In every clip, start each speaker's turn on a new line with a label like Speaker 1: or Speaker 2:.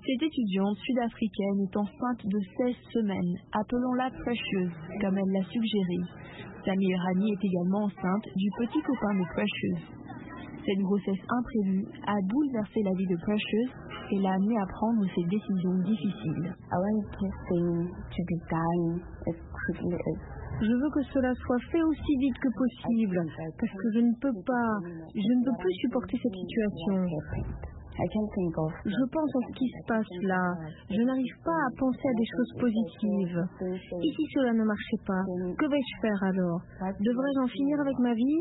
Speaker 1: Cette étudiante sud-africaine est enceinte de 16 semaines. Appelons-la Precious, comme elle l'a suggéré. Sa meilleure amie est également enceinte du petit copain de Precious. Cette grossesse imprévue a bouleversé la vie de Precious et l'a amenée à prendre ces décisions difficiles.
Speaker 2: Je veux que cela soit fait aussi vite que possible, parce que je ne peux plus supporter cette situation. Je pense à ce qui se passe là. Je n'arrive pas à penser à des choses positives. Et si cela ne marchait pas, que vais-je faire alors? Devrais-je en finir avec ma vie?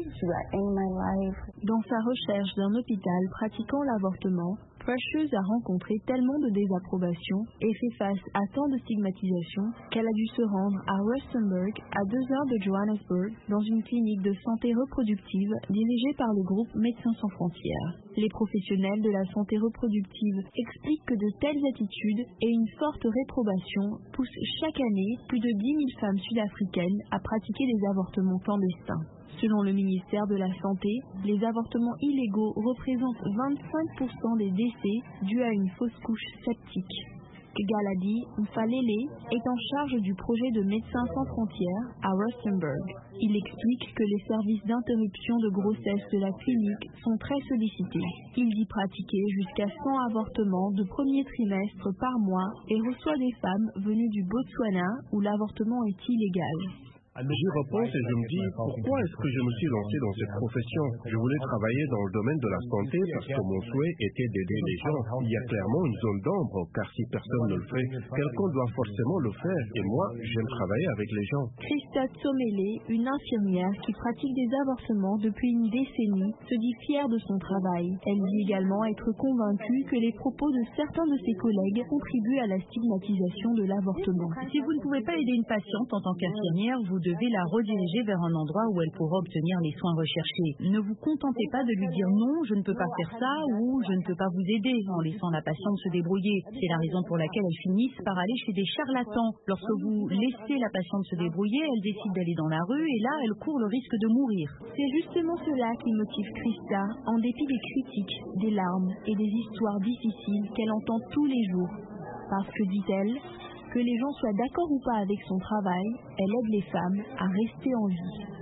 Speaker 1: Dans sa recherche d'un hôpital pratiquant l'avortement, Precious a rencontré tellement de désapprobation et fait face à tant de stigmatisation qu'elle a dû se rendre à Rustenburg, à 2 heures de Johannesburg, dans une clinique de santé reproductive dirigée par le groupe Médecins sans frontières. Les professionnels de la santé reproductive expliquent que de telles attitudes et une forte réprobation poussent chaque année plus de 10 000 femmes sud-africaines à pratiquer des avortements clandestins. Selon le ministère de la Santé, les avortements illégaux représentent 25% des décès dus à une fausse couche septique. Galadi Mfalele est en charge du projet de Médecins sans frontières à Rustenburg. Il explique que les services d'interruption de grossesse de la clinique sont très sollicités. Il dit pratiquer jusqu'à 100 avortements de premier trimestre par mois et reçoit des femmes venues du Botswana où l'avortement est illégal.
Speaker 3: J'y repense et je me dis, pourquoi est-ce que je me suis lancé dans cette profession? Je voulais travailler dans le domaine de la santé parce que mon souhait était d'aider les gens. Il y a clairement une zone d'ombre, car si personne ne le fait, quelqu'un doit forcément le faire. Et moi, j'aime travailler avec les gens.
Speaker 1: Christa Tsomele, une infirmière qui pratique des avortements depuis une décennie, se dit fière de son travail. Elle dit également être convaincue que les propos de certains de ses collègues contribuent à la stigmatisation de l'avortement.
Speaker 4: Si vous ne pouvez pas aider une patiente en tant qu'infirmière, vous devez la rediriger vers un endroit où elle pourra obtenir les soins recherchés. Ne vous contentez pas de lui dire non, je ne peux pas faire ça ou je ne peux pas vous aider en laissant la patiente se débrouiller. C'est la raison pour laquelle elles finissent par aller chez des charlatans. Lorsque vous laissez la patiente se débrouiller, elle décide d'aller dans la rue et là, elle court le risque de mourir.
Speaker 1: C'est justement cela qui motive Christa, en dépit des critiques, des larmes et des histoires difficiles qu'elle entend tous les jours. Parce que, dit-elle, que les gens soient d'accord ou pas avec son travail, elle aide les femmes à rester en vie.